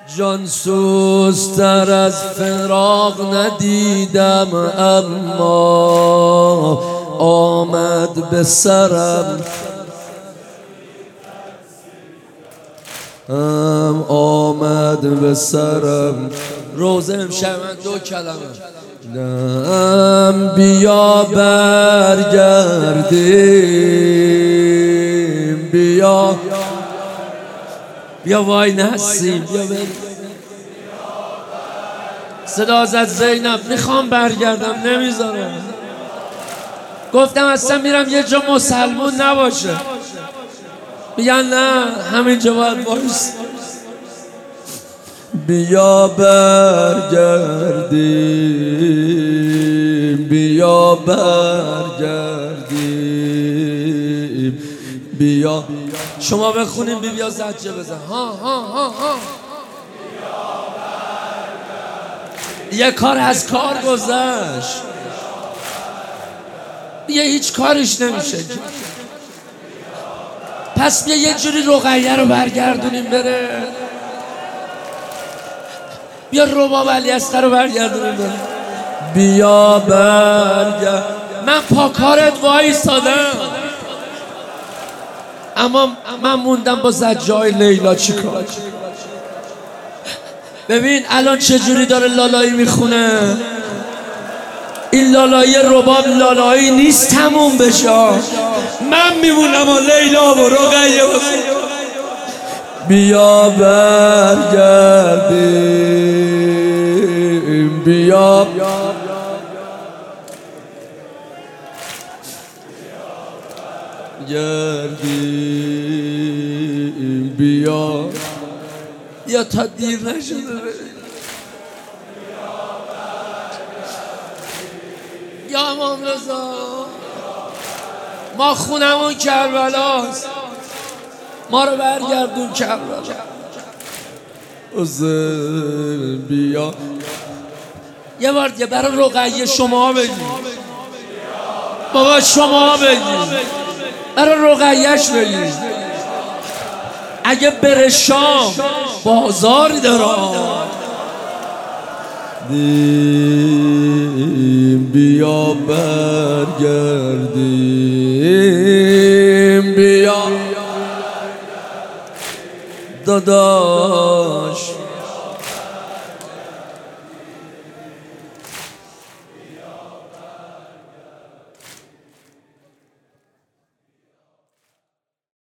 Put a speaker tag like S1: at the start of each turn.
S1: جان سوزتر از فراق ندیدم، اما آمد به سرم، آمد به سرم. روزه امشب من 2 کلمه بیا برگردیم، بیا وای نسیم، بیا بریم. صدا زد زینب میخوام برگردم، نمیذارم. گفتم اصلا میرم یه جا مسلمون نباشه. میگن نه همینجا باید وایس. بیا برگردیم، بیا برگردیم، بیا. شما بخونیم بیا زجه بزن. ها ها ها ها. یه کار از کار گذشت، یه هیچ کارش نمیشه. پس بیا یه جوری رقیه رو برگردونیم بره. بیا رباب علیاصغر رو برگردونیم بره. بیا برگرد. من پاکارت وایسادم، اما من موندم با زجای لیلا چیکار. ببین الان چه جوری داره لالایی میخونه. این لالایی رباب لالایی نیست تموم بشه. من میمونم و لیلا و رقیه. بیا برگردیم، بیا گردیم، بیا تا دیر نشده. یا امام رضا ما خونمون کربلاست، ما رو برگردون کربلا. حسین بیا یه بار دیگه برای رقیه شما بگید. بابا شما بگید، برای رقیهش بگید. اگه بره شام بازاری داره. بیا برگردیم، بیا داداش.